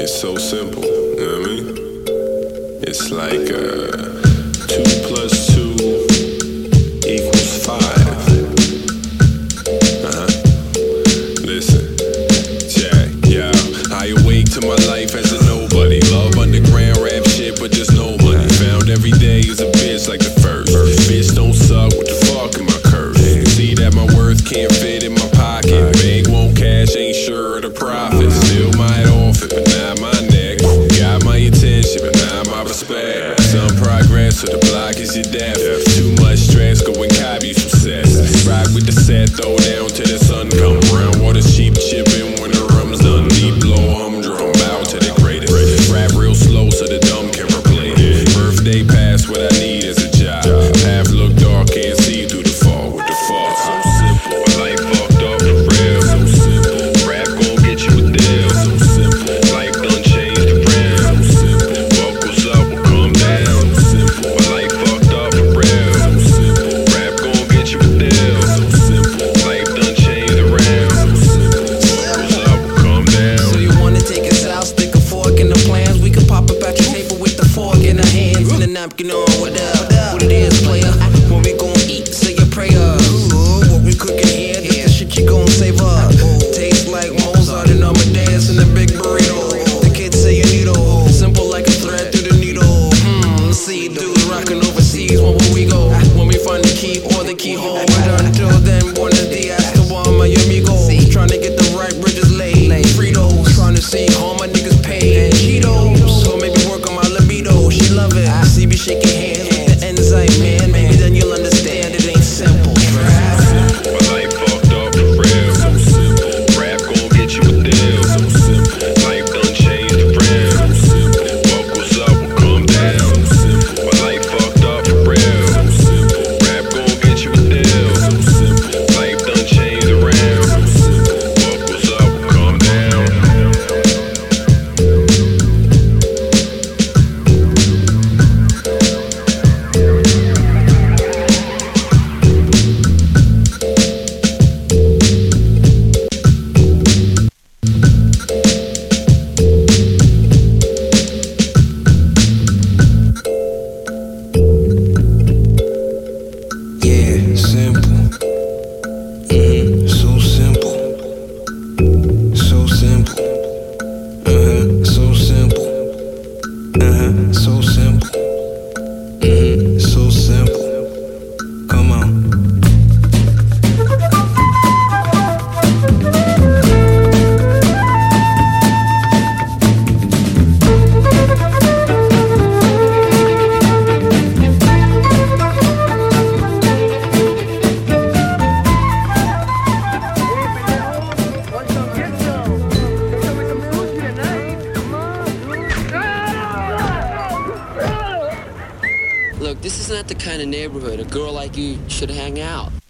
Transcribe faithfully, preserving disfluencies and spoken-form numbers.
It's so simple, you know what I mean? It's like uh, two plus two equals five. Uh-huh. Listen, check, yeah. I awake to my life as a nobody. Love underground rap shit, but just no money. Found every day is a bitch like the first. Bitch don't suck, what the fuck am I cursed? See that my worth can't fit in my pocket. Bank won't cash, ain't sure of the profit. Still might off it, but not my neck. Got my attention, but not my respect. Some progress, so the block is your death. Too much stress, go and copy some sets. Rock with the set, throw down till the sun come around. Water cheap chipping when the rum's done. Deep blow, humdrum, bow to the greatest. Rap real slow so the dumb can replay. Birthday pass, what I need is a job. Path look dark, can't see through the fog. What the fuck? So simple, my life fucked up for real. So simple, rap gon' get you a deal. So simple, life done changed the brand. So simple, what goes up will come down. So simple, my life fucked up for real. So simple, rap gon' get you a deal. So simple, life done changed around. So simple, what goes up will come down. So you wanna take us out, stick a fork in the plans. We can pop up at your table with the fork in our hands and the napkin on. What up? What it is, player? When we gon' eat, say your prayers. What we cooking here? This the shit you gon' save up. Tastes like Mozart and Amadeus in a big burrito. The kids say you need a simple like a thread through the needle. Hmm, see dudes rockin' overseas. Where will we go? When we find the key or the keyhole. But until then, buenos dias to all my amigos. Trying to get the right bridges laid. Fritos, trying to see all my niggas paid. Cheetos, so maybe work on my libido. She love it. I see me shaking hands with the enzyme, man. Maybe then you'll understand it ain't simple. My life fucked up for real. So simple, rap gon' get you a deal. So simple, life done changed the brand. So simple, what goes up will come down. So simple, my life fucked up for real. So simple, rap gon' get you a deal. So simple, life done changed around. So simple, what goes up will come down. Yeah, simple. Mm-hmm. So simple. So simple. Uh-huh. So simple. Uh-huh. So simple. Mm-hmm. So simple. Come on. Look, this is not the kind of neighborhood a girl like you should hang out.